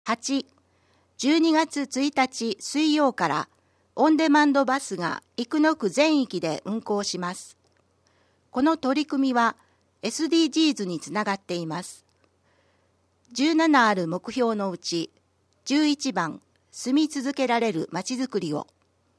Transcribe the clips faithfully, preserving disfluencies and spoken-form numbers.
はち、じゅうにがつついたち水曜からオンデマンドバスが生野区全域で運行します。この取り組みは エスディージーズ につながっています。じゅうななある目標のうちじゅういちばん、住み続けられるまちづくりを。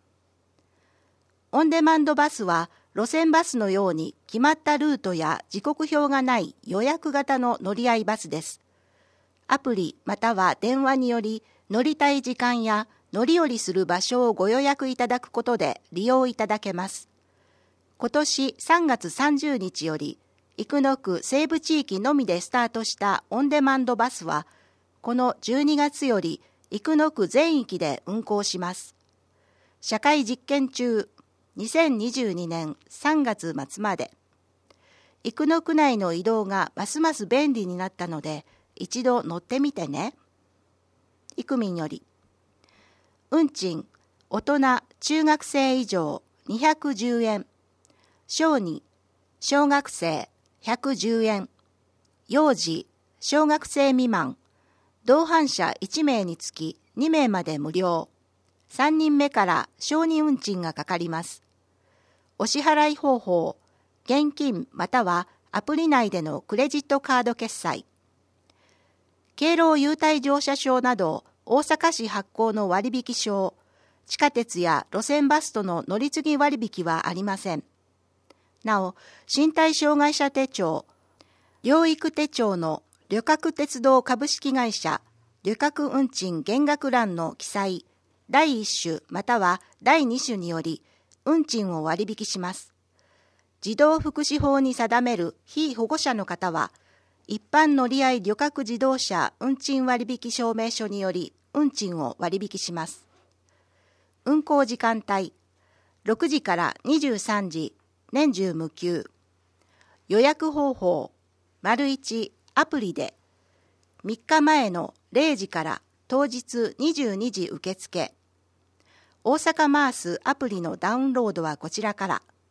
オンデマンドバスは路線バスのように決まったルートや時刻表がない予約型の乗り合いバスです。アプリまたは電話により乗りたい時間や乗り降りする場所をご予約いただくことで利用いただけます。今年さんがつさんじゅうにちより生野区西部地域のみでスタートしたオンデマンドバスは、このじゅうにがつより生野区全域で運行します。社会実験中、にせんにじゅうにねんさんがつまつまで。生野区内の移動がますます便利になったので、一度乗ってみてね。いくみんより。運賃、大人、中学生以上にひゃくじゅうえん。小児、小学生ひゃくじゅうえん。幼児、小学生未満。同伴者いちめいにつきにめいまで無料。さんにんめから小児運賃がかかります。お支払い方法、現金またはアプリ内でのクレジットカード決済。敬老優待乗車証など大阪市発行の割引証、地下鉄や路線バスとの乗り継ぎ割引はありません。なお、身体障害者手帳、療育手帳の旅客鉄道株式会社旅客運賃減額欄の記載、だいいっしゅまたはだいにしゅにより運賃を割引します。児童福祉法に定める被保護者の方は、一般乗り合い旅客自動車運賃割引証明書により運賃を割引します。運行時間帯、ろくじからにじゅうさんじ、年中無休。予約方法、丸いちアプリで、みっかまえのれいじから当日にじゅうにじ受付。大阪マースアプリのダウンロードはこちらから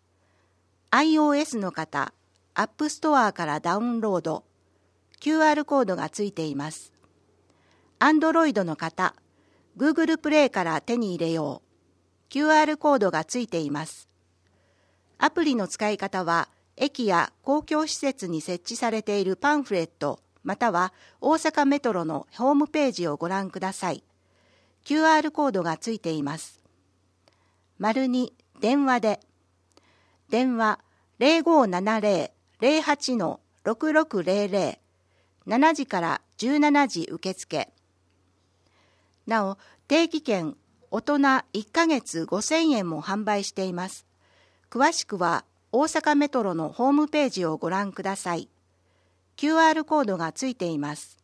。iOS の方、アップストアからダウンロード。キューアール コードがついています。Android の方、Google プレイから手に入れよう。キューアール コードがついています。アプリの使い方は、駅や公共施設に設置されているパンフレット、または大阪メトロのホームページをご覧ください。キューアール コードがついています。丸に、電話で。電話ゼロごななゼロ ゼロはち ろくろくゼロゼロ、しちじからじゅうしちじ受付。なお、定期券、大人いっかげつごせんえんも販売しています。詳しくは大阪メトロのホームページをご覧ください。キューアール コードがついています。